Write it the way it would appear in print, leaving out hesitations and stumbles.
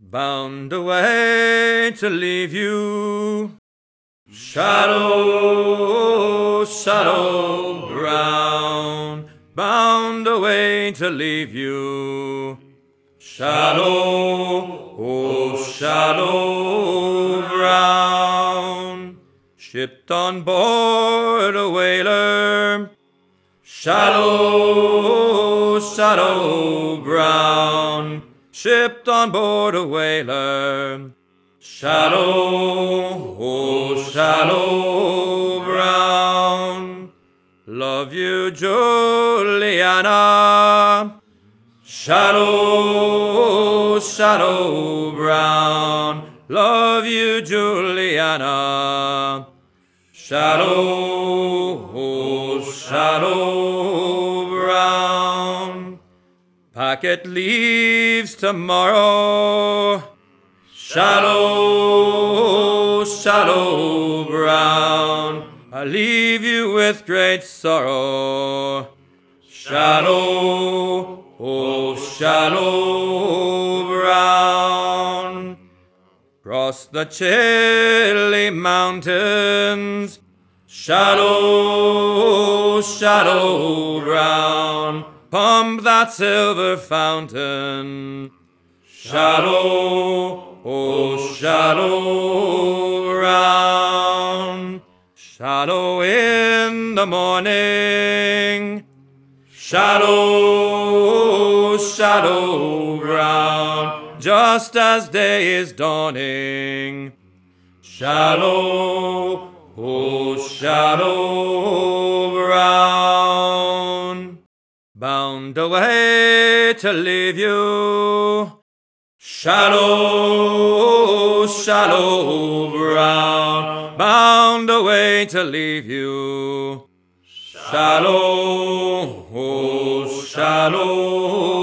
bound away to leave you. Shadow, shadow brown, bound away to leave you. Shadow, oh shadow brown, shipped on board a whaler. Shadow, shadow brown, shipped on board a whaler. Shadow, oh shadow brown, love you, Juliana. Shadow, shadow brown, love you, Juliana. Shadow, oh shadow brown, packet leaves tomorrow. Shadow, shadow brown, I leave you with great sorrow. Shadow, oh shadow brown, cross the chilly mountains. Shadow, shadow brown, pump that silver fountain. Shadow, oh shadow brown, shadow in the morning. Shadow, shadow brown, just as day is dawning. Shadow, oh shadow brown, bound away to leave you. Shadow, shadow brown, bound away to leave you. Shadow, oh shadow